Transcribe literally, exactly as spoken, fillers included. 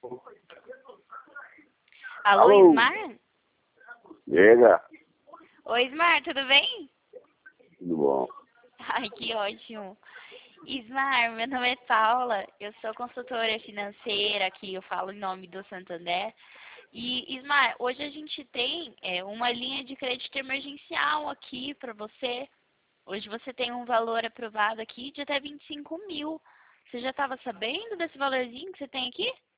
Alô, Alô? Ismar? Diga. Oi, Ismar, tudo bem? Tudo bom. Ai, que ótimo. Ismar, meu nome é Paula, eu sou consultora financeira aqui, eu falo em nome do Santander. E, Ismar, hoje a gente tem é, uma linha de crédito emergencial aqui para você. Hoje você tem um valor aprovado aqui de até vinte e cinco mil. Você já estava sabendo desse valorzinho que você tem aqui?